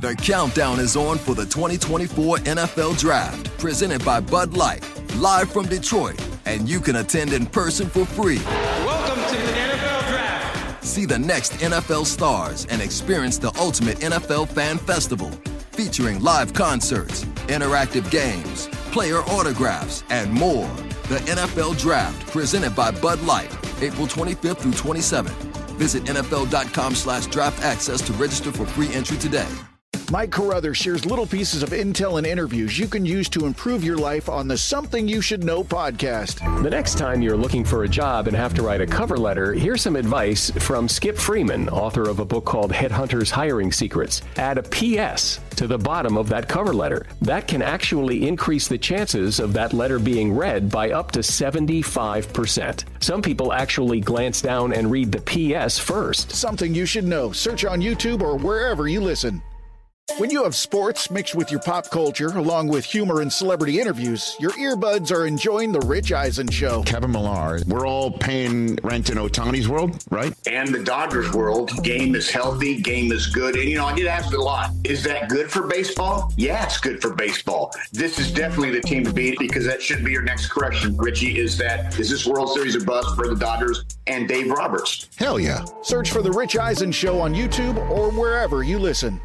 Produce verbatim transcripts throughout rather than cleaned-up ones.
The countdown is on for the twenty twenty-four N F L Draft, presented by Bud Light, live from Detroit, and you can attend in person for free. Welcome to the N F L Draft. See the next N F L stars and experience the ultimate N F L fan festival, featuring live concerts, interactive games, player autographs, and more. The N F L Draft, presented by Bud Light, April twenty-fifth through twenty-seventh. Visit N F L dot com slash draft access to register for free entry today. Mike Carruthers shares little pieces of intel and interviews you can use to improve your life on the Something You Should Know podcast. The next time you're looking for a job and have to write a cover letter, here's some advice from Skip Freeman, author of a book called Headhunters Hiring Secrets. Add a P S to the bottom of that cover letter. That can actually increase the chances of that letter being read by up to seventy-five percent. Some people actually glance down and read the P S first. Something You Should Know. Search on YouTube or wherever you listen. When you have sports mixed with your pop culture, along with humor and celebrity interviews, your earbuds are enjoying The Rich Eisen Show. Kevin Millar, we're all paying rent in Ohtani's world, right? And the Dodgers world. Game is healthy, game is good. And, you know, I get asked a lot, is that good for baseball? Yeah, it's good for baseball. This is definitely the team to beat, because that should be your next correction, Richie, is that, is this World Series a bust for the Dodgers and Dave Roberts? Hell yeah. Search for The Rich Eisen Show on YouTube or wherever you listen.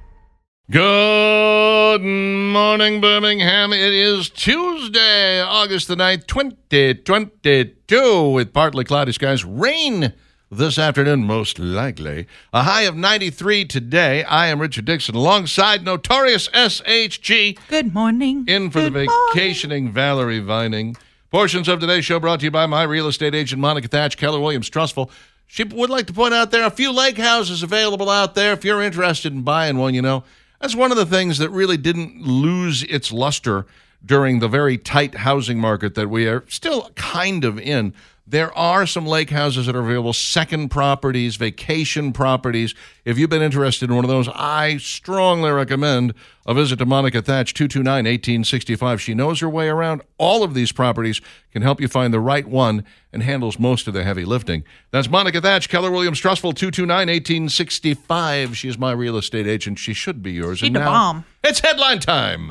Good morning, Birmingham. It is Tuesday, August the ninth, twenty twenty-two, with partly cloudy skies. Rain this afternoon, most likely. A high of ninety-three today. I am Richard Dixon, alongside Notorious S H G. Good morning. In for Good the vacationing morning. Valerie Vining. Portions of today's show brought to you by my real estate agent, Monica Thatch, Keller Williams Trustful. She would like to point out there are a few lake houses available out there if you're interested in buying one, you know. That's one of the things that really didn't lose its luster during the very tight housing market that we are still kind of in. There are some lake houses that are available, second properties, vacation properties. If you've been interested in one of those, I strongly recommend a visit to Monica Thatch, two two nine, one eight six five. She knows her way around all of these properties, can help you find the right one, and handles most of the heavy lifting. That's Monica Thatch, Keller Williams Trustful, two two nine, one eight six five. She is my real estate agent. She should be yours. She's and a now, bomb. It's headline time.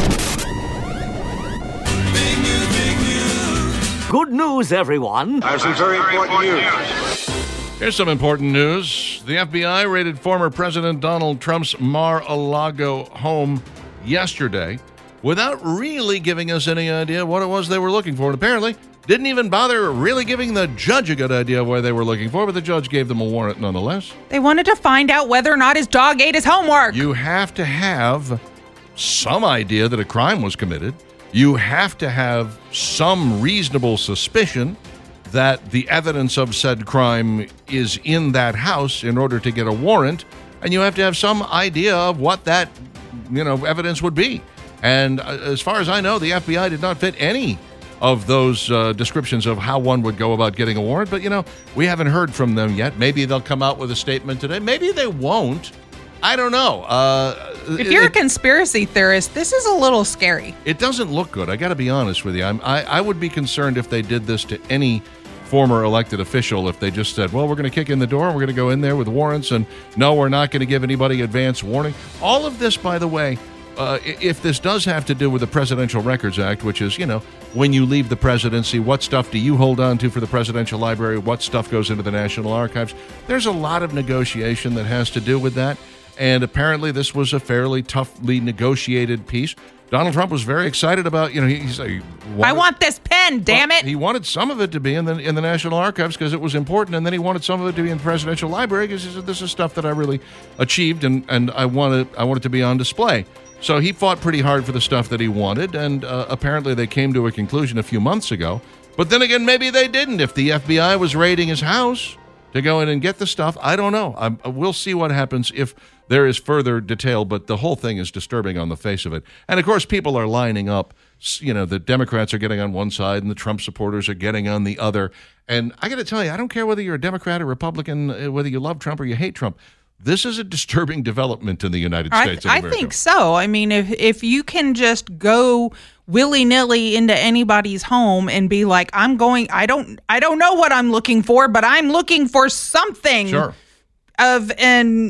Good news, everyone. I have some very important news. Here's some important news. The F B I raided former President Donald Trump's Mar-a-Lago home yesterday without really giving us any idea what it was they were looking for. And apparently didn't even bother really giving the judge a good idea of what they were looking for, but the judge gave them a warrant nonetheless. They wanted to find out whether or not his dog ate his homework. You have to have some idea that a crime was committed. You have to have some reasonable suspicion that the evidence of said crime is in that house in order to get a warrant, and you have to have some idea of what that, you know, evidence would be. And as far as I know, the F B I did not fit any of those uh, descriptions of how one would go about getting a warrant. But, you know, we haven't heard from them yet. Maybe they'll come out with a statement today. Maybe they won't. I don't know. Uh, if you're it, a conspiracy theorist, this is a little scary. It doesn't look good. I got to be honest with you. I'm, I, I would be concerned if they did this to any former elected official, if they just said, well, we're going to kick in the door, we're going to go in there with warrants, and no, we're not going to give anybody advance warning. All of this, by the way, uh, if this does have to do with the Presidential Records Act, which is, you know, when you leave the presidency, what stuff do you hold on to for the Presidential Library, what stuff goes into the National Archives, there's a lot of negotiation that has to do with that. And apparently this was a fairly toughly negotiated piece. Donald Trump was very excited about, you know, he, he's like, he I want this pen, damn well, it. He wanted some of it to be in the in the National Archives because it was important, and then he wanted some of it to be in the Presidential Library because he said, this is stuff that I really achieved, and, and I want it, I want it to be on display. So he fought pretty hard for the stuff that he wanted, and uh, apparently they came to a conclusion a few months ago. But then again, maybe they didn't. If the F B I was raiding his house to go in and get the stuff, I don't know. I'm, we'll see what happens if there is further detail, but the whole thing is disturbing on the face of it. And, of course, people are lining up. You know, the Democrats are getting on one side and the Trump supporters are getting on the other. And I got to tell you, I don't care whether you're a Democrat or Republican, whether you love Trump or you hate Trump. This is a disturbing development in the United States of I, America. I think so. I mean, if if you can just go willy-nilly into anybody's home and be like, I'm going, I don't, I don't know what I'm looking for, but I'm looking for something sure. of an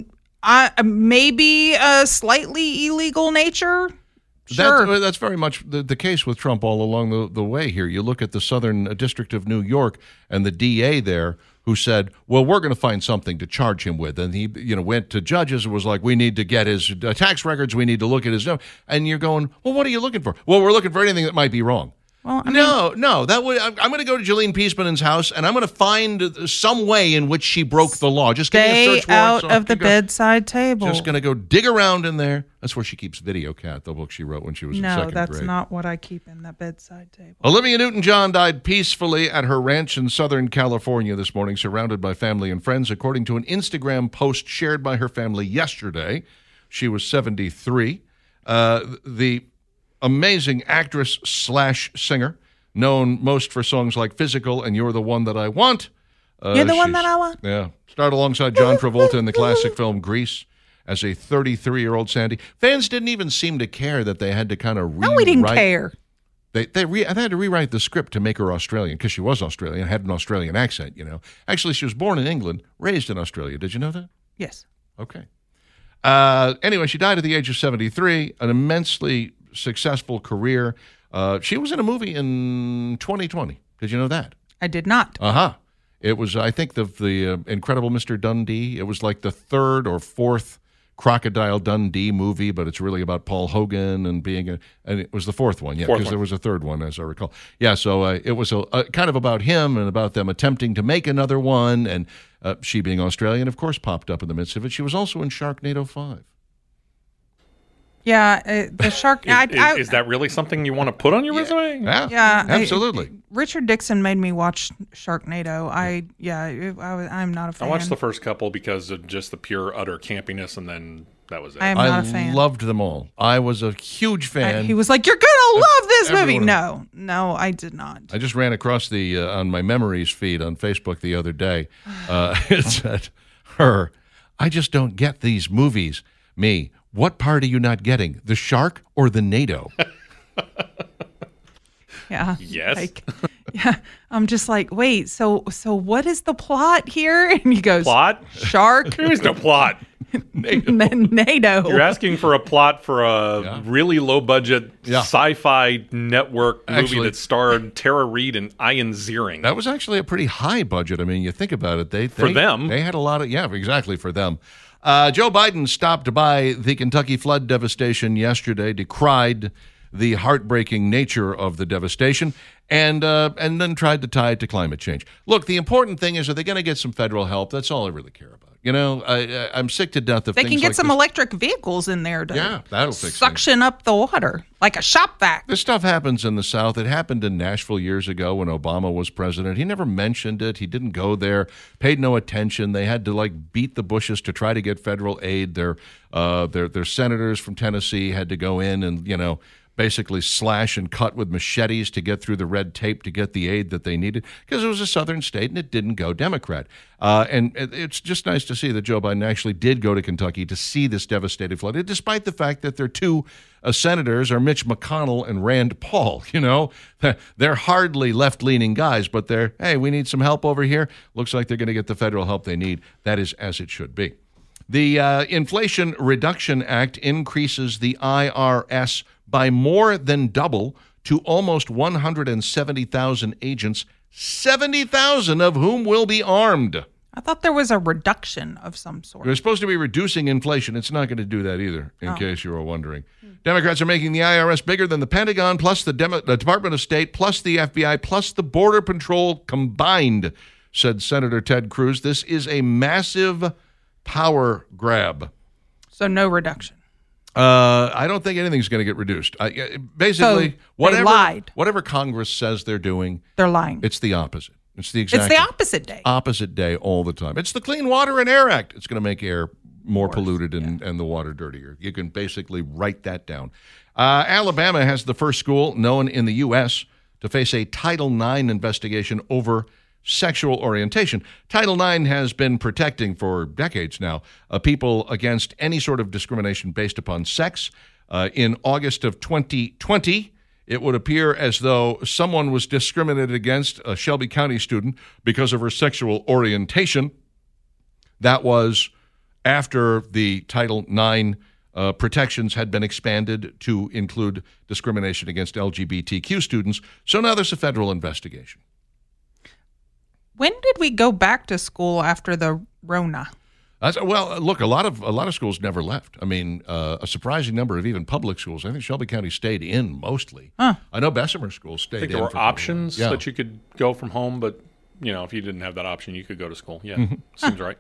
I, maybe a slightly illegal nature. Sure. That's, that's very much the, the case with Trump all along the, the way here. You look at the Southern District of New York and the D A there who said, well, we're going to find something to charge him with. And he you know, went to judges and was like, we need to get his uh, tax records. We need to look at his. And you're going, well, what are you looking for? Well, we're looking for anything that might be wrong. Well, I mean, no, no. That would. I'm, I'm going to go to Jillian Peaceman's house, and I'm going to find some way in which she broke the law. Just give me a search stay out warrant, so of the go, bedside table. Just going to go dig around in there. That's where she keeps Video Cat, the book she wrote when she was no, in second that's grade. not what I keep in the bedside table. Olivia Newton-John died peacefully at her ranch in Southern California this morning, surrounded by family and friends, according to an Instagram post shared by her family yesterday. She was seventy-three. Uh, the amazing actress slash singer, known most for songs like Physical and You're the One That I Want. Uh, You're the one that I want? Yeah. Starred alongside John Travolta in the classic film Grease as a thirty-three-year-old Sandy. Fans didn't even seem to care that they had to kind of rewrite. No, we didn't care. They they, re, they had to rewrite the script to make her Australian because she was Australian, had an Australian accent, you know. Actually, she was born in England, raised in Australia. Did you know that? Yes. Okay. Uh, anyway, she died at the age of seventy-three, an immensely successful career. Uh, she was in a movie in twenty twenty. Did you know that? I did not. Uh-huh. It was, I think, the, the uh, Incredible Mister Dundee. It was like the third or fourth Crocodile Dundee movie, but it's really about Paul Hogan and being a, and it was the fourth one, yeah, because there was a third one, as I recall. Yeah, so uh, it was a, a, kind of about him and about them attempting to make another one, and uh, she being Australian, of course, popped up in the midst of it. She was also in Sharknado five. Yeah, uh, the shark. is, I, is, I, is that really something you want to put on your yeah. resume? Yeah, yeah, absolutely. I, Richard Dixon made me watch Sharknado. I yeah, I, I'm not a fan. I watched the first couple because of just the pure utter campiness, and then that was it. I am I not a fan. loved them all. I was a huge fan. I, he was like, "You're gonna love this movie." Everyone- No, no, I did not. I just ran across the uh, on my memories feed on Facebook the other day. Uh, it said, "Her, I just don't get these movies." Me, what part are you not getting? The shark or the NATO? Yeah. Yes. Like, yeah. I'm just like, wait. So, so what is the plot here? And he goes, Plot? Shark. There is no plot. and then NATO. You're asking for a plot for a Yeah. really low-budget Yeah. sci-fi network movie Actually- that starred Tara Reid and Ian Ziering. That was actually a pretty high budget. I mean, you think about it. They, For they them. they had a lot of yeah, exactly for them. Uh, Joe Biden stopped by the Kentucky flood devastation yesterday, decried the heartbreaking nature of the devastation, and uh, and then tried to tie it to climate change. Look, the important thing is, are they going to get some federal help? That's all I really care about. You know, I, I'm sick to death of They things can get like some this. electric vehicles in there to Yeah, that'll fix things. suction up the water like a shop vac. This stuff happens in the South. It happened in Nashville years ago when Obama was president. He never mentioned it. He didn't go there, paid no attention. They had to like beat the bushes to try to get federal aid. Their uh, their their senators from Tennessee had to go in and, you know, basically slash and cut with machetes to get through the red tape to get the aid that they needed because it was a southern state and it didn't go Democrat. Uh, and it- it's just nice to see that Joe Biden actually did go to Kentucky to see this devastated flood, despite the fact that their two uh, senators are Mitch McConnell and Rand Paul. You know, they're hardly left-leaning guys, but they're, hey, we need some help over here. Looks like they're going to get the federal help they need. That is as it should be. The uh, Inflation Reduction Act increases the I R S by more than double to almost one hundred seventy thousand agents, seventy thousand of whom will be armed. I thought there was a reduction of some sort. They're supposed to be reducing inflation. It's not going to do that either, in Oh. case you were wondering. Democrats are making the I R S bigger than the Pentagon, plus the, Demo- the Department of State, plus the F B I, plus the Border Patrol combined, said Senator Ted Cruz. This is a massive power grab. So no reduction. Uh, I don't think anything's going to get reduced. I, uh, basically, So, they whatever lied. whatever Congress says they're doing, They're lying. it's the opposite. It's the exact It's the opposite day. opposite day all the time. It's the Clean Water and Air Act. It's going to make air more polluted and, and the water dirtier. You can basically write that down. Uh, Alabama has the first school known in the U S to face a Title nine investigation over sexual orientation. Title nine has been protecting for decades now uh, people against any sort of discrimination based upon sex. Uh, in August of twenty twenty, it would appear as though someone was discriminated against, a Shelby County student, because of her sexual orientation. That was after the Title nine uh, protections had been expanded to include discrimination against L G B T Q students. So now there's a federal investigation. When did we go back to school after the Rona? That's, well, look, a lot of a lot of schools never left. I mean, uh, a surprising number of even public schools. I think Shelby County stayed in mostly. Huh. I know Bessemer schools stayed in. I think there were for options yeah. that you could go from home, but you know, if you didn't have that option, you could go to school. Yeah, Mm-hmm. seems right.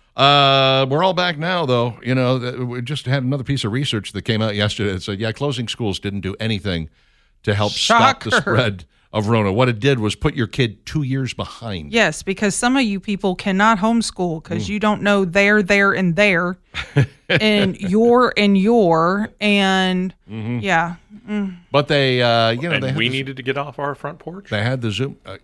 Uh, we're all back now, though. You know, we just had another piece of research that came out yesterday that said, yeah, closing schools didn't do anything to help Shocker. stop the spread of Rona. What it did was put your kid two years behind. Yes, because some of you people cannot homeschool because Mm. you don't know there, there, and there, and your and your, and Mm-hmm. yeah. Mm. But they, uh, you know, and they had we the, needed to get off our front porch. They had the Zoom. Uh,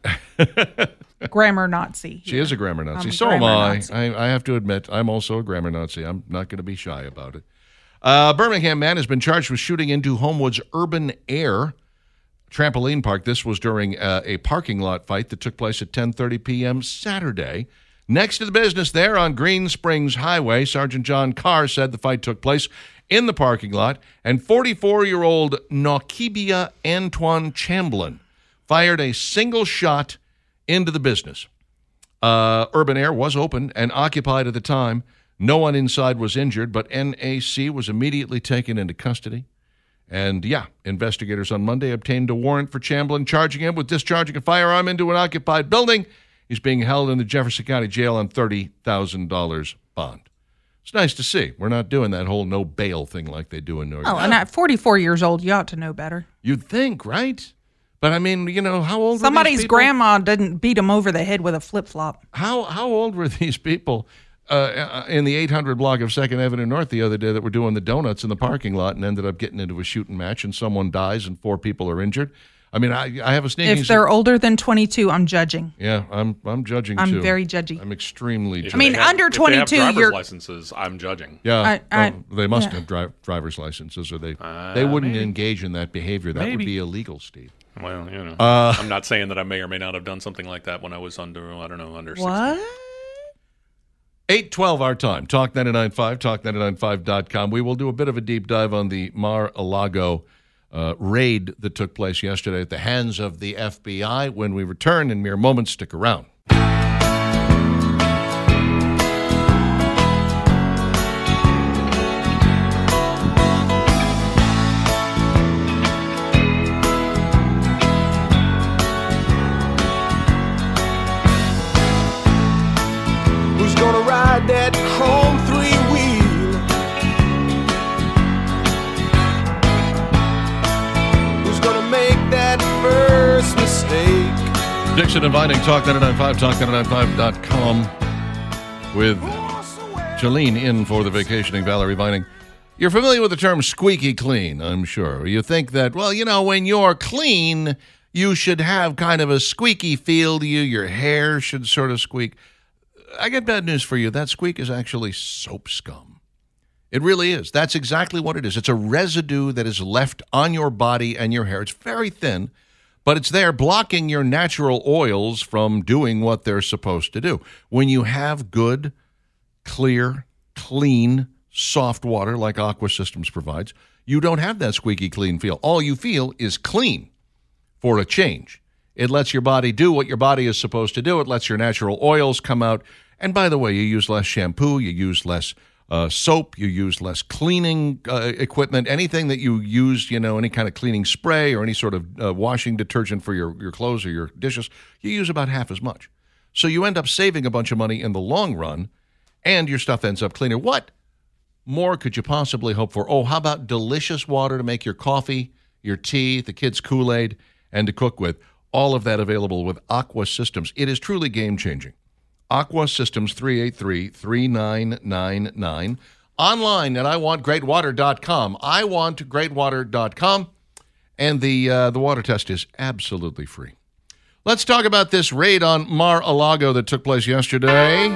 Grammar Nazi. She is a grammar Nazi. I'm a So am grammar I. Nazi. I. I have to admit, I'm also a grammar Nazi. I'm not going to be shy about it. Uh, Birmingham man has been charged with shooting into Homewood's Urban Air trampoline park. This was during uh, a parking lot fight that took place at ten thirty p.m. Saturday. Next to the business there on Green Springs Highway, Sergeant John Carr said the fight took place in the parking lot, and forty-four-year-old Naukibia Antoine Chamblin fired a single shot into the business. Uh, Urban Air was open and occupied at the time. No one inside was injured, but N A C was immediately taken into custody. And, yeah, investigators on Monday obtained a warrant for Chamblin, charging him with discharging a firearm into an occupied building. He's being held in the Jefferson County Jail on thirty thousand dollars bond. It's nice to see. We're not doing that whole no bail thing like they do in New York. Oh, and at forty-four years old, you ought to know better. You'd think, right? But, I mean, you know, how old were Somebody's these people? grandma didn't beat him over the head with a flip-flop. How how old were these people uh, in the eight hundred block of second Avenue North the other day that were doing the donuts in the parking lot and ended up getting into a shooting match and someone dies and four people are injured? I mean, I I have a sneaking... If they're older than twenty-two, I'm judging. Yeah, I'm I'm judging, I'm too. very judgy. I'm extremely judgy. If I mean, they have- under if they have twenty-two, driver's you're- licenses. I'm judging. Yeah, I- I- oh, they must yeah. have dri- driver's licenses or they, Uh, they wouldn't maybe. engage in that behavior. That would Maybe. be illegal, Steve. Well, you know, Uh, I'm not saying that I may or may not have done something like that when I was under, I don't know, under sixteen. What? eight twelve our time. Talk ninety-nine point five, talk ninety-nine point five dot com. We will do a bit of a deep dive on the Mar-a-Lago uh, raid that took place yesterday at the hands of the F B I. When we return in mere moments, stick around. Who's gonna ride that chrome three-wheel? Who's gonna make that first mistake? Dixon and Vining, Talk ninety-nine point five, talk ninety-nine point five dot com with Jolene in for the vacationing Valerie Vining. You're familiar with the term squeaky clean, I'm sure. You think that, well, you know, when you're clean, you should have kind of a squeaky feel to you. Your hair should sort of squeak. I got bad news for you. That squeak is actually soap scum. It really is. That's exactly what it is. It's a residue that is left on your body and your hair. It's very thin, but it's there blocking your natural oils from doing what they're supposed to do. When you have good, clear, clean, soft water like Aqua Systems provides, you don't have that squeaky clean feel. All you feel is clean for a change. It lets your body do what your body is supposed to do. It lets your natural oils come out. And by the way, you use less shampoo, you use less uh, soap, you use less cleaning uh, equipment, anything that you use, you know, any kind of cleaning spray or any sort of uh, washing detergent for your, your clothes or your dishes, you use about half as much. So you end up saving a bunch of money in the long run, and your stuff ends up cleaner. What more could you possibly hope for? Oh, how about delicious water to make your coffee, your tea, the kids' Kool-Aid, and to cook with? All of that available with Aqua Systems. It is truly game-changing. Aqua Systems, three eight three, three nine nine nine. Online at I want great water dot com. I want great water dot com. And the, uh, the water test is absolutely free. Let's talk about this raid on Mar-a-Lago that took place yesterday.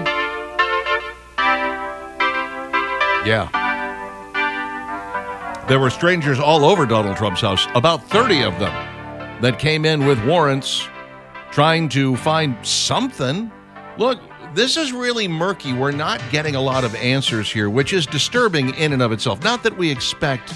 Yeah. There were strangers all over Donald Trump's house, about thirty of them, that came in with warrants trying to find something. Look, this is really murky. We're not getting a lot of answers here, which is disturbing in and of itself. Not that we expect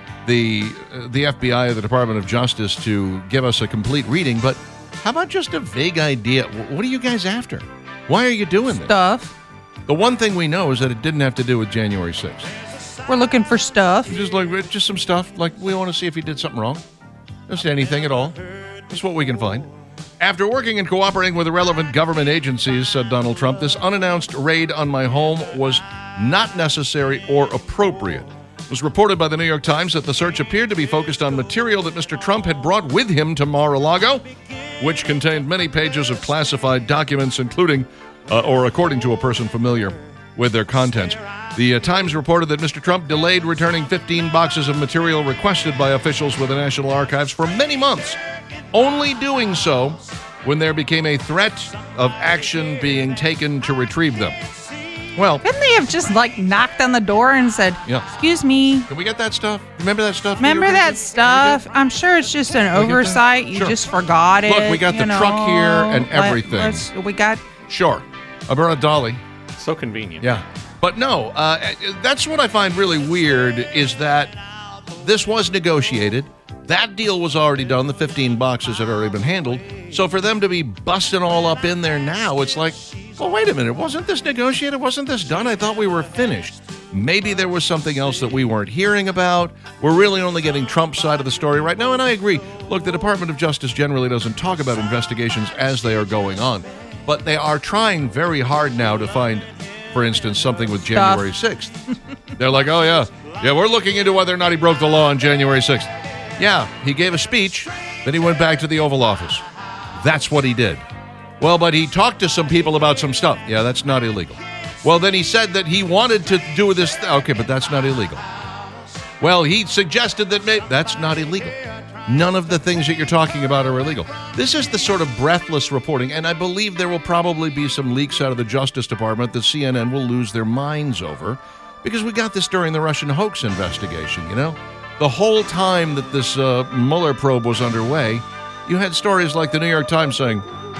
the uh, the F B I or the Department of Justice to give us a complete reading, but how about just a vague idea? What are you guys after? Why are you doing this? Stuff. The one thing we know is that it didn't have to do with January sixth. We're looking for stuff. Just like just some stuff. Like we want to see if he did something wrong. Just anything at all. That's what we can find. After working and cooperating with the relevant government agencies, said Donald Trump, this unannounced raid on my home was not necessary or appropriate. It was reported by the New York Times that the search appeared to be focused on material that Mister Trump had brought with him to Mar-a-Lago, which contained many pages of classified documents, including, uh, or according to a person familiar with their contents. The uh, Times reported that Mister Trump delayed returning fifteen boxes of material requested by officials with the National Archives for many months, only doing so when there became a threat of action being taken to retrieve them. Well, couldn't they have just like knocked on the door and said, yeah. "Excuse me, can we get that stuff? Remember that stuff? Remember that stuff? I'm sure it's just an oversight. You sure. just forgot it. Look, we got the know, truck here and everything. Let's, we got sure. I brought a dolly. So convenient. Yeah, but no. Uh, that's what I find really weird is that this was negotiated. That deal was already done. The fifteen boxes had already been handled. So for them to be busting all up in there now, it's like, well, wait a minute. Wasn't this negotiated? Wasn't this done? I thought we were finished. Maybe there was something else that we weren't hearing about. We're really only getting Trump's side of the story right now, and I agree. Look, the Department of Justice generally doesn't talk about investigations as they are going on, but they are trying very hard now to find, for instance, something with January sixth. They're like, oh, yeah, yeah, we're looking into whether or not he broke the law on January sixth. Yeah, he gave a speech, then he went back to the Oval Office. That's what he did. Well, but he talked to some people about some stuff. Yeah, that's not illegal. Well, then he said that he wanted to do this. Th- okay, but that's not illegal. Well, he suggested that may- that's not illegal. None of the things that you're talking about are illegal. This is the sort of breathless reporting, and I believe there will probably be some leaks out of the Justice Department that C N N will lose their minds over, because we got this during the Russian hoax investigation, you know? The whole time that this uh, Mueller probe was underway, you had stories like the New York Times saying,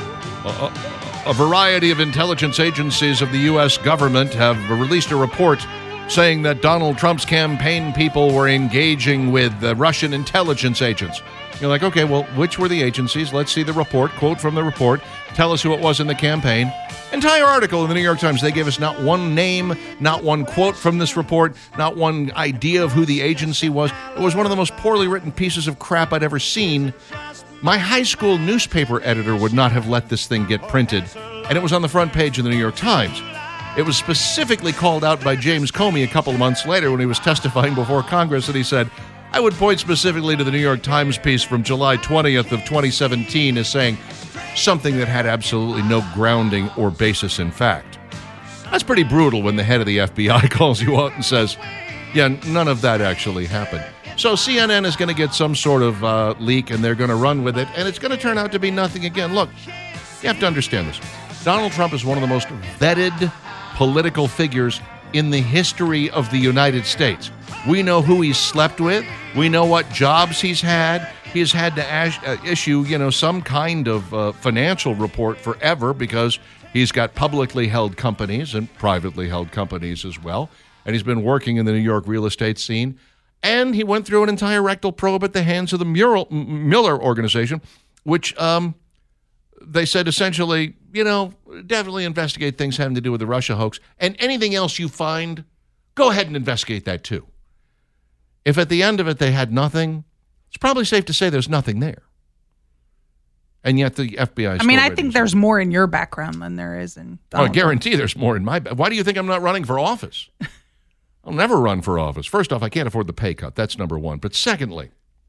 a, a variety of intelligence agencies of the U S government have released a report saying that Donald Trump's campaign people were engaging with uh, Russian intelligence agents. You're like, okay, well, which were the agencies? Let's see the report. Quote from the report. Tell us who it was in the campaign. Entire article in the New York Times. They gave us not one name, not one quote from this report, not one idea of who the agency was. It was one of the most poorly written pieces of crap I'd ever seen. My high school newspaper editor would not have let this thing get printed, and it was on the front page of the New York Times. It was specifically called out by James Comey a couple of months later when he was testifying before Congress, and he said, I would point specifically to the New York Times piece from July twentieth of twenty seventeen as saying something that had absolutely no grounding or basis in fact. That's pretty brutal when the head of the F B I calls you out and says, yeah, none of that actually happened. So C N N is going to get some sort of uh, leak, and they're going to run with it, and it's going to turn out to be nothing again. Look, you have to understand this. Donald Trump is one of the most vetted political figures in the history of the United States. We know who he's slept with. We know what jobs he's had. He has had to ash, uh, issue, you know, some kind of uh, financial report forever because he's got publicly held companies and privately held companies as well. And he's been working in the New York real estate scene. And he went through an entire rectal probe at the hands of the Mural, M- Mueller organization, which um, they said essentially, you know, definitely investigate things having to do with the Russia hoax. And anything else you find, go ahead and investigate that too. If at the end of it they had nothing, it's probably safe to say there's nothing there. And yet the F B I... I mean, I think there's more in your background than there is in Donald I guarantee Trump. There's more in my... Why do you think I'm not running for office? I'll never run for office. First off, I can't afford the pay cut. That's number one. But secondly,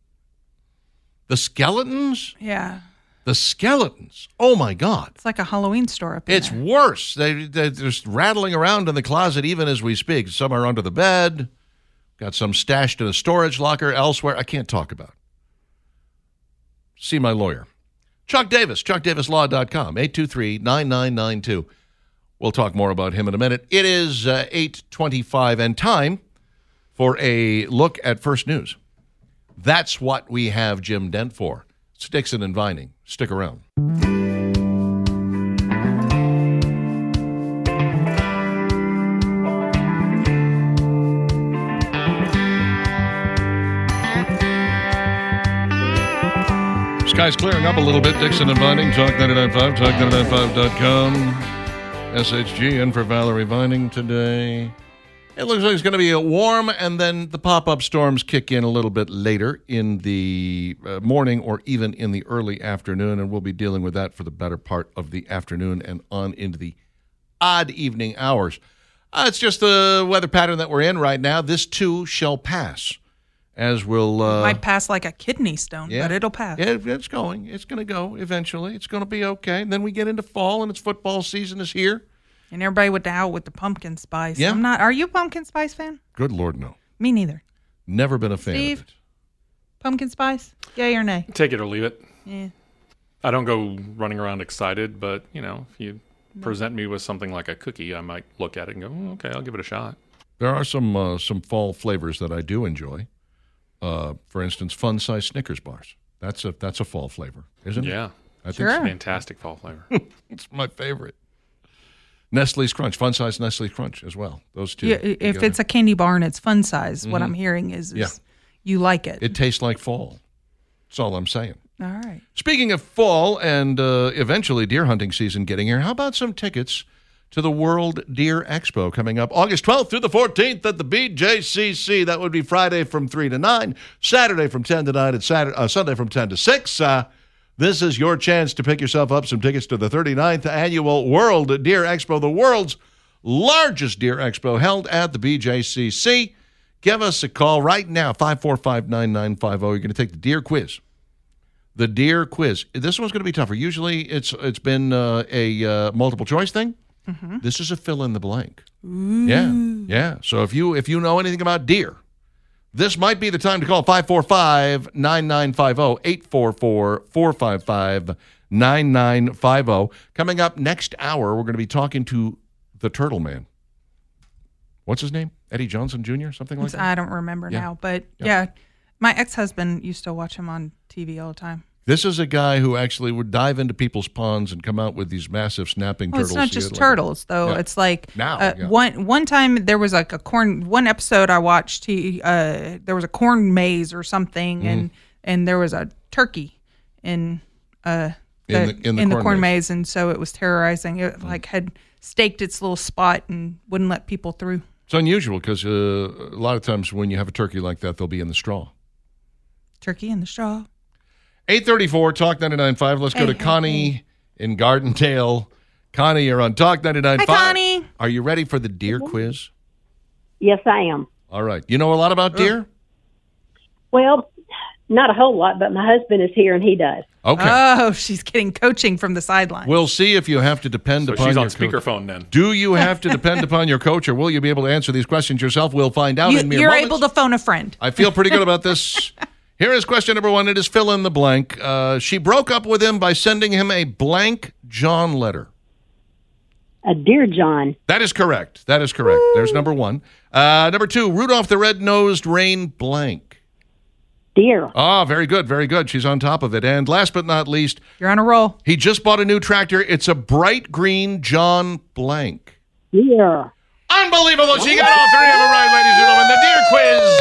the skeletons? Yeah. The skeletons. Oh, my God. It's like a Halloween store up in It's there. worse. They, they're just rattling around in the closet even as we speak. Some are under the bed. Got some stashed in a storage locker elsewhere. I can't talk about. See my lawyer. Chuck Davis, chuck davis law dot com, eight two three, nine nine nine two. We'll talk more about him in a minute. It is uh, eight twenty-five and time for a look at First News. That's what we have Jim Dent for. It's Dixon and Vining. Stick around. Sky's clearing up a little bit. Dixon and Vining, Talk ninety-nine point five, talk ninety-nine point five dot com. S H G in for Valerie Vining today. It looks like it's going to be a warm, and then the pop-up storms kick in a little bit later in the uh, morning or even in the early afternoon, and we'll be dealing with that for the better part of the afternoon and on into the odd evening hours. Uh, it's just the weather pattern that we're in right now. This too shall pass, as will uh, might pass like a kidney stone, yeah, but it'll pass. Yeah, it's going. It's going to go eventually. It's going to be okay. And then we get into fall, and it's football season is here. And everybody went out with the pumpkin spice. Yeah. I'm not. Are you a pumpkin spice fan? Good Lord, no. Me neither. Never been a fan Steve, of it. Pumpkin spice? Yay or nay? Take it or leave it. Yeah. I don't go running around excited, but, you know, if you no. present me with something like a cookie, I might look at it and go, oh, okay, I'll give it a shot. There are some uh, some fall flavors that I do enjoy. Uh, for instance, fun-size Snickers bars. That's a that's a fall flavor, isn't it? Yeah. I sure. think It's fantastic fall flavor. It's my favorite. Nestle's Crunch, fun-size Nestle's Crunch as well. Those two. Yeah, if together. it's a candy bar and it's fun size, Mm-hmm. what I'm hearing is, is yeah. you like it. It tastes like fall. That's all I'm saying. All right. Speaking of fall and uh, eventually deer hunting season getting here, how about some tickets to the World Deer Expo coming up August twelfth through the fourteenth at the B J C C? That would be Friday from three to nine, Saturday from ten to nine, and Saturday, uh, Sunday from ten to six. Uh, This is your chance to pick yourself up some tickets to the thirty-ninth Annual World Deer Expo, the world's largest deer expo held at the B J C C. Give us a call right now, five four five, nine nine five zero. You're going to take the deer quiz. The deer quiz. This one's going to be tougher. Usually it's it's been uh, a uh, multiple choice thing. Mm-hmm. This is a fill in the blank. Ooh. Yeah, yeah. So if you if you know anything about deer, this might be the time to call five four five, nine nine five zero, eight four four, four five five, nine nine five zero. Coming up next hour, we're going to be talking to the Turtle Man. What's his name? Eddie Johnson Junior? Something like It's, that? I don't remember Yeah. now, but Yeah. yeah. My ex-husband used to watch him on T V all the time. This is a guy who actually would dive into people's ponds and come out with these massive snapping Well, turtles. it's not You just get like- turtles, though. Yeah. It's like Now, uh, yeah. one one time there was like a corn. One episode I watched, he uh, there was a corn maze or something, Mm-hmm. and and there was a turkey in uh In the, the- in the corn corn maze. maze, and so it was terrorizing. It like had staked its little spot and wouldn't let people through. It's unusual because uh, a lot of times when you have a turkey like that, they'll be in the straw. Turkey in the straw. eight thirty-four, Talk ninety-nine point five. Let's go Hey, to hey, Connie hey. in Gardendale. Connie, you're on Talk ninety-nine point five. Hi, Connie. Are you ready for the deer quiz? Yes, I am. All right. You know a lot about deer? Well, not a whole lot, but my husband is here and he does. Okay. Oh, she's getting coaching from the sideline. We'll see if you have to depend So upon she's your on speakerphone then. Do you have to depend upon your coach, or will you be able to answer these questions yourself? We'll find out You, in mere you're moments. able to phone a friend. I feel pretty good about this. Here is question number one. It is fill in the blank. Uh, she broke up with him by sending him a blank John letter. A dear John. That is correct. That is correct. Woo. There's number one. Uh, number two, Rudolph the Red-Nosed Reined blank. Deer. Ah, very good, very good. She's on top of it. And last but not least, You're on a roll. he just bought a new tractor. It's a bright green John blank. Deer. Unbelievable. She got all three of them right, ladies and gentlemen. The deer quiz.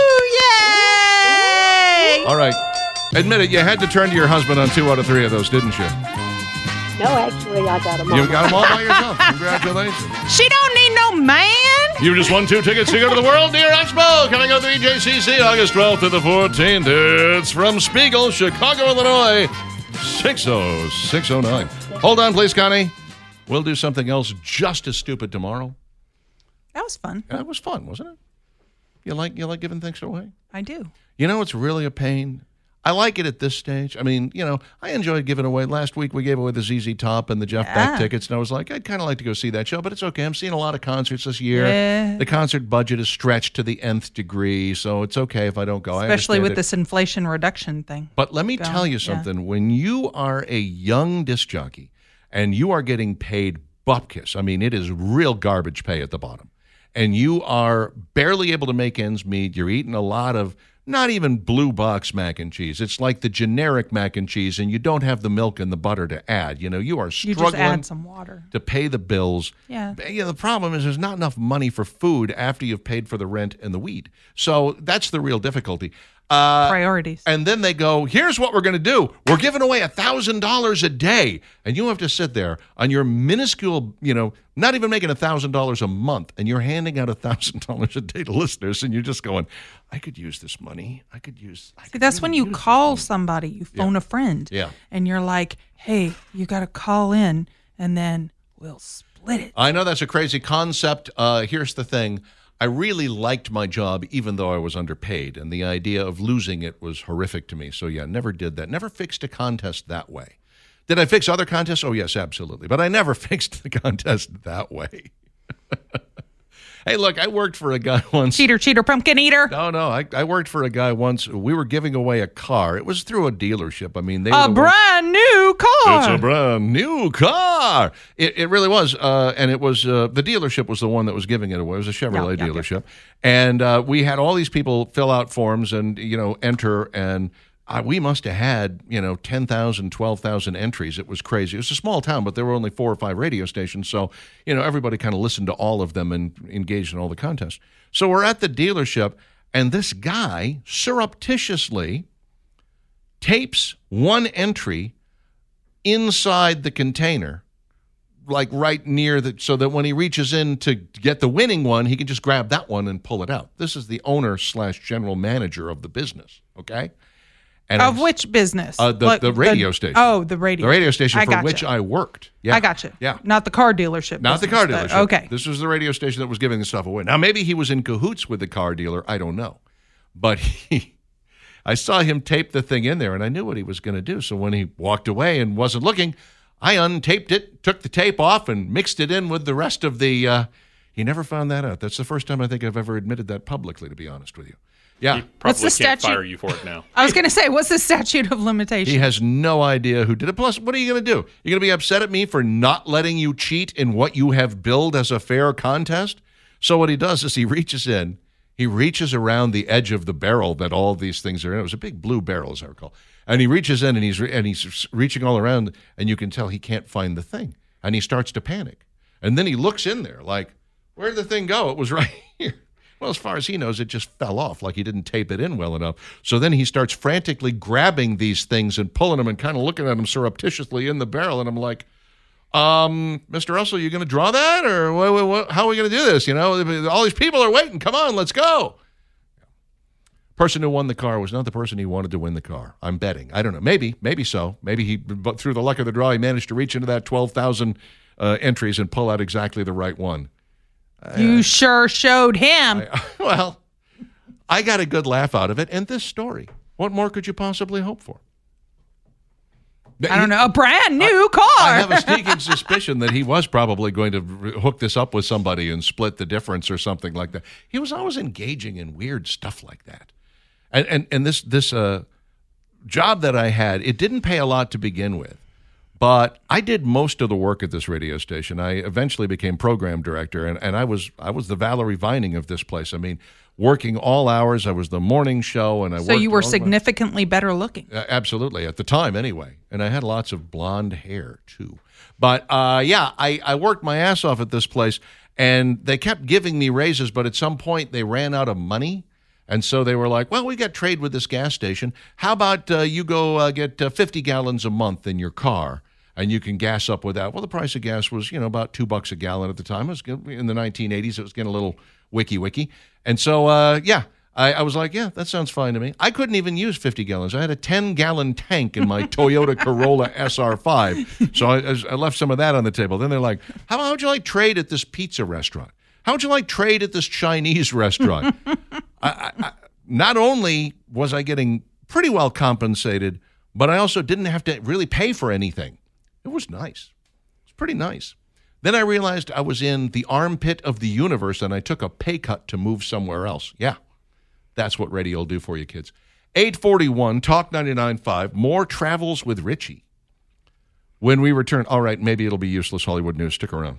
Yay! All right. Admit it, you had to turn to your husband on two out of three of those, didn't you? No, actually, I got them all. You got them all by yourself. Congratulations. She don't need no man. You just won two tickets to go to the World Deer Expo coming up to the B J C C August twelfth to the fourteenth. It's from Spiegel, Chicago, Illinois, six oh six oh nine. Hold on, please, Connie. We'll do something else just as stupid tomorrow. That was fun. That was fun, wasn't it? You like you like giving things away? I do. You know, it's really a pain. I like it at this stage. I mean, you know, I enjoyed giving away. Last week we gave away the Z Z Top and the Jeff Beck Yeah. tickets, and I was like, I'd kind of like to go see that show, but it's okay. I'm seeing a lot of concerts this year. Yeah. The concert budget is stretched to the nth degree, so it's okay if I don't go. I Especially understand with it. this inflation reduction thing. But let me Go. tell you Yeah. something. When you are a young disc jockey and you are getting paid bupkis, I mean, it is real garbage pay at the bottom, and you are barely able to make ends meet, you're eating a lot of not even blue box mac and cheese. It's like the generic mac and cheese, and you don't have the milk and the butter to add. You know, you are You struggling just add some water. to pay the bills. Yeah. You know, the problem is there's not enough money for food after you've paid for the rent and the weed. So that's the real difficulty. Uh, Priorities. And then they go, here's what we're going to do. We're giving away one thousand dollars a day. And you have to sit there on your minuscule, you know, not even making one thousand dollars a month, and you're handing out one thousand dollars a day to listeners, and you're just going, I could use this money. I could use I See, could that's really when you use call somebody, you phone Yeah. a friend, Yeah. and you're like, hey, you got to call in, and then we'll split it. I know that's a crazy concept. Uh, here's the thing. I really liked my job, even though I was underpaid, and the idea of losing it was horrific to me. So, yeah, never did that. Never fixed a contest that way. Did I fix other contests? Oh, yes, absolutely. But I never fixed the contest that way. Hey, look, I worked for a guy once. Cheater, cheater, pumpkin eater. No, no, I, I worked for a guy once. We were giving away a car. It was through a dealership. I mean, they were A the ones- brand new car. It's a brand new car. It, it really was. Uh, and it was, uh, the dealership was the one that was giving it away. It was a Chevrolet Yeah, yeah, dealership. And uh, we had all these people fill out forms and, you know, enter. And uh, we must have had, you know, ten thousand, twelve thousand entries. It was crazy. It was a small town, but there were only four or five radio stations. So, you know, everybody kind of listened to all of them and engaged in all the contests. So we're at the dealership, and this guy surreptitiously tapes one entry inside the container, like right near the, so that when he reaches in to get the winning one, he can just grab that one and pull it out. This is the owner slash general manager of the business, okay? And Of I- which business? Uh, the, Like, the radio station. Oh, the radio. The radio station I for gotcha. which I worked. Yeah. I got you. Yeah. Not the car dealership. Not the business, car but- dealership. Okay. This was the radio station that was giving the stuff away. Now, maybe he was in cahoots with the car dealer. I don't know. But he, I saw him tape the thing in there, and I knew what he was going to do. So when he walked away and wasn't looking, I untaped it, took the tape off, and mixed it in with the rest of the. Uh, he never found that out. That's the first time I think I've ever admitted that publicly, to be honest with you. Yeah. He probably What's the can't statute? fire you for it now. I was going to say, what's the statute of limitation? He has no idea who did it. Plus, what are you going to do? You're going to be upset at me for not letting you cheat in what you have billed as a fair contest? So what he does is he reaches in, he reaches around the edge of the barrel that all these things are in. It was a big blue barrel, as I recall. And he reaches in and he's re- and he's reaching all around, and you can tell he can't find the thing. And he starts to panic. And then he looks in there like, where'd the thing go? It was right here. Well, as far as he knows, it just fell off, like he didn't tape it in well enough. So then he starts frantically grabbing these things and pulling them and kind of looking at them surreptitiously in the barrel. And I'm like, um, Mister Russell, you going to draw that? Or what, what, what, how are we going to do this? You know, all these people are waiting. Come on, let's go. Person who won the car was not the person he wanted to win the car. I'm betting. I don't know. Maybe. Maybe so. Maybe he, but through the luck of the draw, he managed to reach into that twelve thousand uh, entries and pull out exactly the right one. You sure showed him. I, well, I got a good laugh out of it. And this story, what more could you possibly hope for? I don't know. A brand new car. I have a sneaking suspicion that he was probably going to hook this up with somebody and split the difference or something like that. He was always engaging in weird stuff like that. And and, and this this uh, job that I had, it didn't pay a lot to begin with. But I did most of the work at this radio station. I eventually became program director, and, and I was I was the Valerie Vining of this place. I mean, working all hours. I was the morning show, and I so worked you were all the- significantly better looking. Uh, absolutely, at the time anyway. And I had lots of blonde hair, too. But, uh, yeah, I, I worked my ass off at this place, and they kept giving me raises, but at some point they ran out of money. And so they were like, well, we got trade with this gas station. How about uh, you go uh, get uh, fifty gallons a month in your car, and you can gas up with that? Well, the price of gas was, you know, about two bucks a gallon at the time. It was in the nineteen eighties. It was getting a little wiki-wiki. And so, uh, yeah, I, I was like, yeah, that sounds fine to me. I couldn't even use fifty gallons. I had a ten-gallon tank in my Toyota Corolla S R five. So I, I left some of that on the table. Then they're like, how about you like trade at this pizza restaurant? How would you like trade at this Chinese restaurant? I, I, I, not only was I getting pretty well compensated, but I also didn't have to really pay for anything. It was nice. It was pretty nice. Then I realized I was in the armpit of the universe, and I took a pay cut to move somewhere else. Yeah, that's what radio will do for you, kids. eight forty-one, Talk ninety-nine point five, more Travels with Richie. When we return, all right, maybe it'll be useless Hollywood news. Stick around.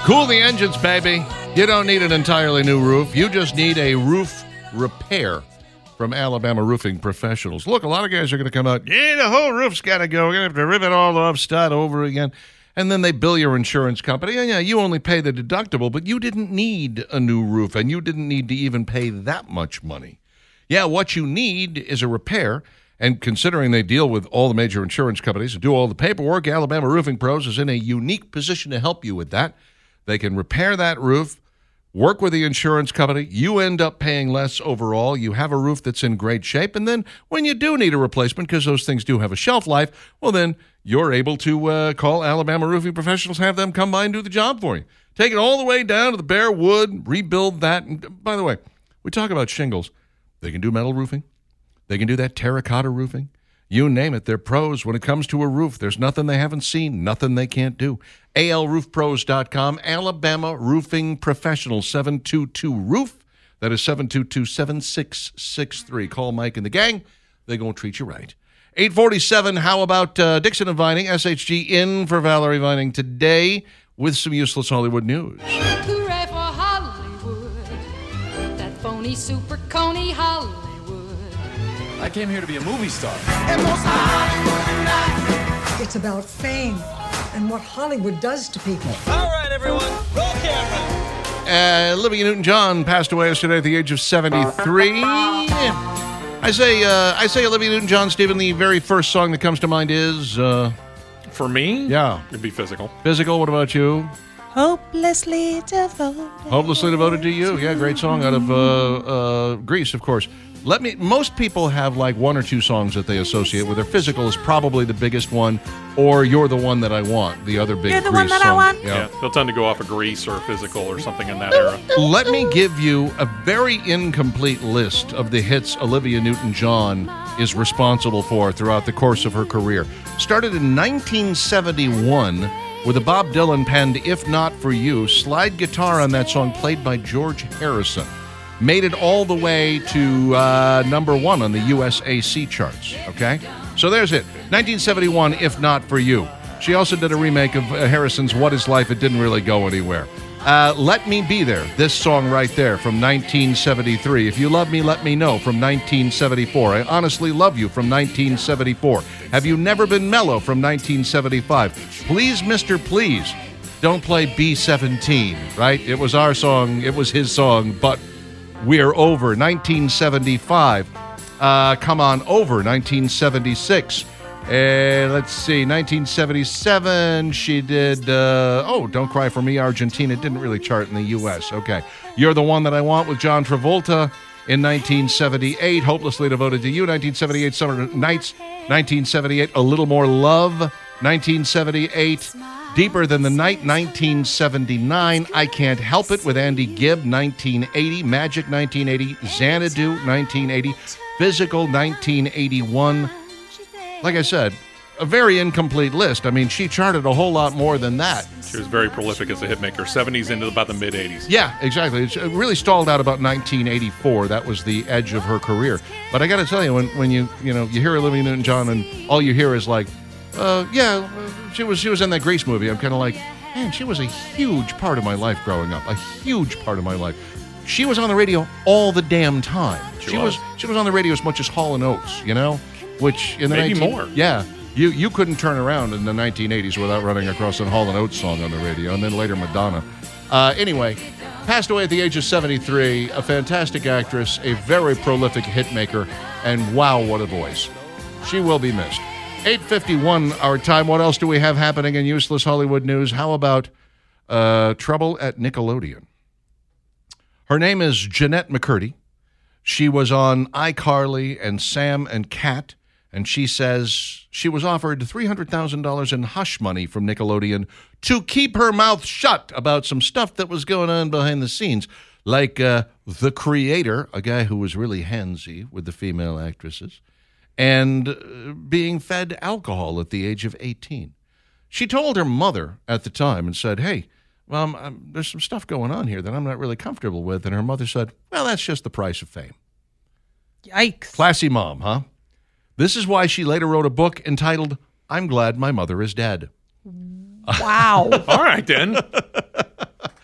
Cool the engines, baby. You don't need an entirely new roof. You just need a roof repair from Alabama Roofing Professionals. Look, a lot of guys are going to come out, yeah, the whole roof's got to go. We're going to have to rip it all off, start over again. And then they bill your insurance company. And yeah, you only pay the deductible, but you didn't need a new roof, and you didn't need to even pay that much money. Yeah, what you need is a repair. And considering they deal with all the major insurance companies and do all the paperwork, Alabama Roofing Pros is in a unique position to help you with that. They can repair that roof, work with the insurance company. You end up paying less overall. You have a roof that's in great shape. And then when you do need a replacement, because those things do have a shelf life, well, then you're able to uh, call Alabama Roofing Professionals, have them come by and do the job for you. Take it all the way down to the bare wood, rebuild that. And by the way, we talk about shingles. They can do metal roofing. They can do that terracotta roofing. You name it, they're pros when it comes to a roof. There's nothing they haven't seen, nothing they can't do. A L roof pros dot com, Alabama Roofing Professionals, seven two two roof. That is seven two two, seven six six three. Call Mike and the gang. They're going to treat you right. eight forty-seven, how about uh, Dixon and Vining? S H G in for Valerie Vining today with some useless Hollywood news. Hooray for Hollywood, that phony super coney Hollywood. I came here to be a movie star. It's about fame and what Hollywood does to people. All right, everyone, roll camera. Uh, Olivia Newton-John passed away yesterday at the age of seventy-three. I say, uh, I say, Olivia Newton-John, Stephen. The very first song that comes to mind is uh, for me. Yeah, it'd be Physical. Physical. What about you? Hopelessly devoted. Hopelessly devoted to you. Yeah, great song out of uh, uh, Grease, of course. Let me. Most people have like one or two songs that they associate with. Their Physical is probably the biggest one, or You're the One That I Want, the other big You're the Grease one that song. I want. Yeah. yeah, they'll tend to go off of Grease or Physical or something in that era. Let me give you a very incomplete list of the hits Olivia Newton-John is responsible for throughout the course of her career. Started in nineteen seventy-one with a Bob Dylan penned If Not For You, slide guitar on that song played by George Harrison. Made it all the way to uh, number one on the U S A C charts, okay? So there's it. nineteen seventy-one, If Not For You. She also did a remake of uh, Harrison's What Is Life? It didn't really go anywhere. Uh, Let Me Be There, this song right there from nineteen seventy-three. If You Love Me, Let Me Know from nineteen seventy-four. I Honestly Love You from nineteen seventy-four. Have You Never Been Mellow from nineteen seventy-five. Please, Mister Please, Don't Play B seventeen, right? It was our song, it was his song, but We're Over, nineteen seventy-five. Uh, Come On Over, nineteen seventy-six. And let's see, nineteen seventy-seven, she did, uh, oh, Don't Cry For Me, Argentina. Didn't really chart in the U S. Okay. You're the One That I Want with John Travolta in nineteen seventy-eight. Hopelessly Devoted to You, nineteen seventy-eight. Summer Nights, nineteen seventy-eight. A Little More Love, nineteen seventy-eight. Deeper Than the Night, nineteen seventy-nine. I Can't Help It with Andy Gibb, nineteen eighty. Magic, nineteen eighty. Xanadu, nineteen eighty. Physical, nineteen eighty-one. Like I said, a very incomplete list. I mean, she charted a whole lot more than that. She was very prolific as a hitmaker, seventies into about the mid-eighties. Yeah, exactly. It really stalled out about nineteen eighty-four. That was the edge of her career. But I got to tell you, when, when you you know you hear Olivia Newton-John and all you hear is like, uh, yeah, she was she was in that Grease movie. I'm kind of like, man, she was a huge part of my life growing up. A huge part of my life. She was on the radio all the damn time. She, she was. was she was on the radio as much as Hall and Oates, you know. Which in the maybe nineteen more. Yeah, you you couldn't turn around in the nineteen eighties without running across a Hall and Oates song on the radio, and then later Madonna. Uh, anyway, passed away at the age of seventy-three. A fantastic actress, a very prolific hitmaker, and wow, what a voice! She will be missed. eight fifty-one our time. What else do we have happening in useless Hollywood news? How about uh, trouble at Nickelodeon? Her name is Jeanette McCurdy. She was on iCarly and Sam and Cat. And she says she was offered three hundred thousand dollars in hush money from Nickelodeon to keep her mouth shut about some stuff that was going on behind the scenes. Like uh, the creator, a guy who was really handsy with the female actresses, and uh, being fed alcohol at the age of eighteen. She told her mother at the time and said, hey, well, I'm, I'm, there's some stuff going on here that I'm not really comfortable with. And her mother said, well, that's just the price of fame. Yikes. Classy mom, huh? This is why she later wrote a book entitled, I'm Glad My Mother Is Dead. Wow. All right, then.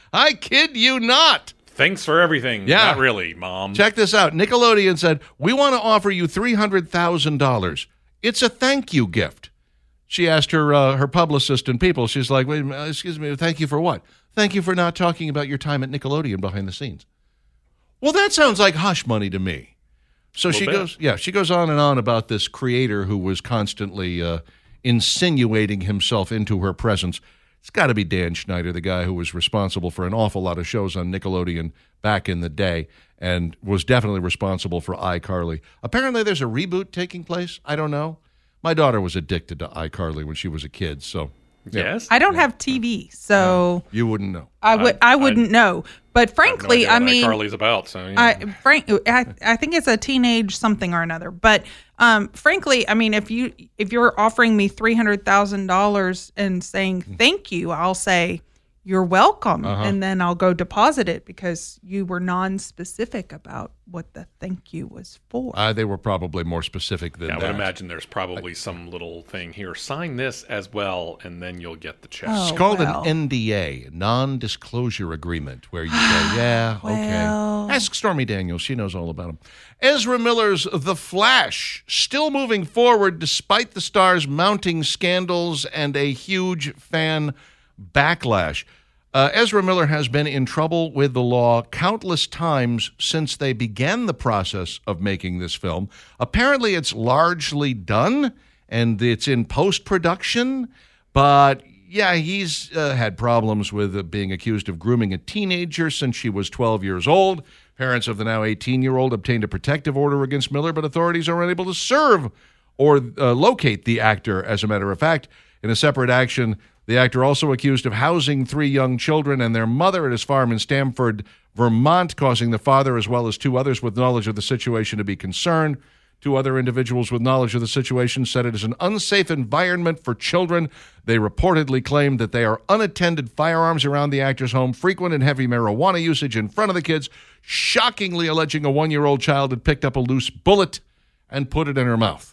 I kid you not. Thanks for everything. Yeah. Not really, Mom. Check this out. Nickelodeon said, we want to offer you three hundred thousand dollars. It's a thank you gift. She asked her uh, her publicist and people. She's like, wait a minute, excuse me, thank you for what? Thank you for not talking about your time at Nickelodeon behind the scenes. Well, that sounds like hush money to me. So she bit. goes, yeah, she goes on and on about this creator who was constantly uh, insinuating himself into her presence. It's got to be Dan Schneider, the guy who was responsible for an awful lot of shows on Nickelodeon back in the day and was definitely responsible for iCarly. Apparently there's a reboot taking place. I don't know. My daughter was addicted to iCarly when she was a kid, so... Yeah. Yes? I don't have T V, so... Uh, you wouldn't know. I, would, I, I wouldn't I, know. But frankly, I, I mean... Carly's about, so... Yeah. I, frank, I, I think it's a teenage something or another. But um, frankly, I mean, if, you, if you're offering me three hundred thousand dollars and saying thank you, I'll say... You're welcome, uh-huh. and then I'll go deposit it because you were non-specific about what the thank you was for. Uh, they were probably more specific than yeah, that. I would imagine there's probably some little thing here. Sign this as well, and then you'll get the check. Oh, it's called well. an N D A, non-disclosure agreement, where you go, yeah, well. okay. Ask Stormy Daniels. She knows all about them. Ezra Miller's The Flash, still moving forward despite the star's mounting scandals and a huge fan backlash. Uh, Ezra Miller has been in trouble with the law countless times since they began the process of making this film. Apparently, it's largely done, and it's in post-production, but yeah, he's uh, had problems with uh, being accused of grooming a teenager since she was twelve years old. Parents of the now eighteen-year-old obtained a protective order against Miller, but authorities are unable to serve or uh, locate the actor, as a matter of fact. In a separate action, the actor also accused of housing three young children and their mother at his farm in Stamford, Vermont, causing the father as well as two others with knowledge of the situation to be concerned. Two other individuals with knowledge of the situation said it is an unsafe environment for children. They reportedly claimed that they are unattended firearms around the actor's home, frequent and heavy marijuana usage in front of the kids, shockingly alleging a one-year-old child had picked up a loose bullet and put it in her mouth.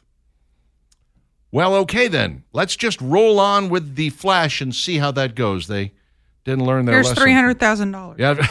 Well, okay then. Let's just roll on with The Flash and see how that goes. They didn't learn their Here's lesson. Here's three hundred thousand dollars. Yeah.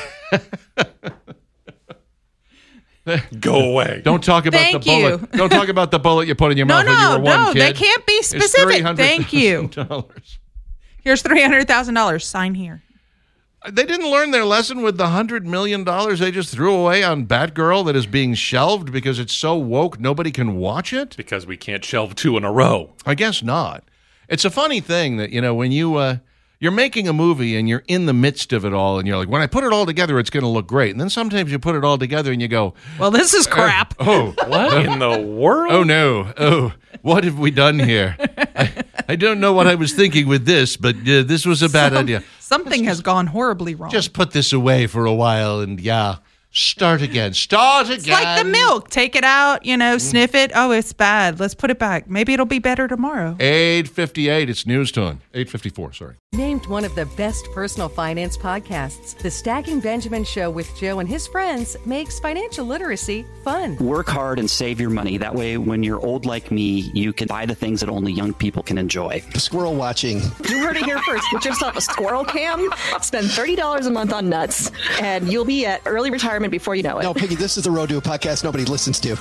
Go away. Don't talk about Thank the bullet. you. Don't talk about the bullet you put in your no, mouth when no, you were one no, kid. they can't be specific. Thank you. Here's three hundred thousand dollars. Sign here. They didn't learn their lesson with the one hundred million dollars they just threw away on Batgirl that is being shelved because it's so woke nobody can watch it? Because we can't shelve two in a row. I guess not. It's a funny thing that, you know, when you, uh, you're making a movie and you're in the midst of it all and you're like, when I put it all together, it's going to look great. And then sometimes you put it all together and you go, well, this is crap. Uh, oh, what in the world? Oh, no. Oh, what have we done here? I, I don't know what I was thinking with this, but uh, this was a bad Some, idea. Something has gone horribly wrong. Just put this away for a while and, yeah, start again. Start again. It's like the milk. Take it out, you know, sniff it. Oh, it's bad. Let's put it back. Maybe it'll be better tomorrow. eight fifty-eight, it's news time. eight fifty-four, sorry. Named one of the best personal finance podcasts, The Stacking Benjamin Show with Joe and his friends makes financial literacy fun. Work hard and save your money. That way, when you're old like me, you can buy the things that only young people can enjoy. Squirrel watching. You heard it here first. Get yourself a squirrel cam. Spend thirty dollars a month on nuts, and you'll be at early retirement before you know it. No, Piggy, this is the Road to a podcast nobody listens to.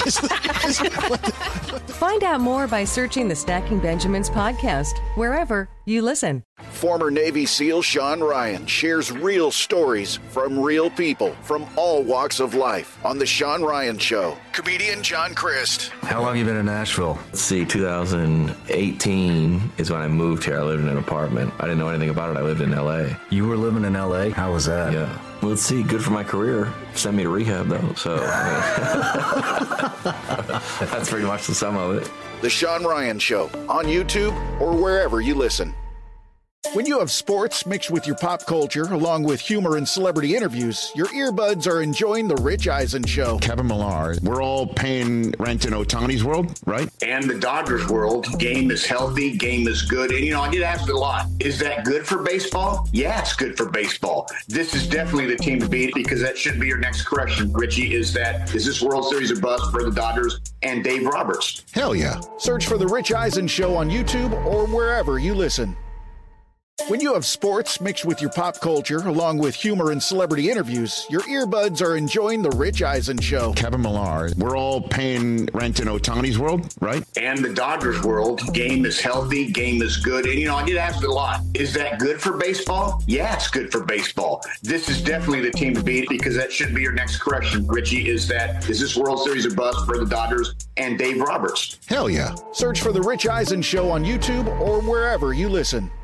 Find out more by searching the Stacking Benjamins podcast, wherever you listen. Former Navy SEAL Sean Ryan shares real stories from real people from all walks of life on The Sean Ryan Show. Comedian John Crist. How long have you been in Nashville? Let's see, two thousand eighteen is when I moved here. I lived in an apartment. I didn't know anything about it. I lived in L A. You were living in L A? How was that? Yeah. Well, let's see, good for my career. Sent me to rehab, though, so I mean, that's pretty much the sum of it. The Sean Ryan Show on YouTube or wherever you listen. When you have sports mixed with your pop culture, along with humor and celebrity interviews, your earbuds are enjoying The Rich Eisen Show. Kevin Millar. We're all paying rent in Ohtani's world, right? And the Dodgers world. Game is healthy. Game is good. And, you know, I get asked a lot, is that good for baseball? Yeah, it's good for baseball. This is definitely the team to beat because that should be your next question, Richie, is that, is this World Series a bust for the Dodgers and Dave Roberts? Hell yeah. Search for The Rich Eisen Show on YouTube or wherever you listen. When you have sports mixed with your pop culture, along with humor and celebrity interviews, your earbuds are enjoying The Rich Eisen Show. Kevin Millar, we're all paying rent in Ohtani's world, right? And the Dodgers world, game is healthy, game is good. And, you know, I get asked a lot, is that good for baseball? Yeah, it's good for baseball. This is definitely the team to beat, because that should be your next question, Richie, is that, is this World Series a bust for the Dodgers and Dave Roberts? Hell yeah. Search for The Rich Eisen Show on YouTube or wherever you listen.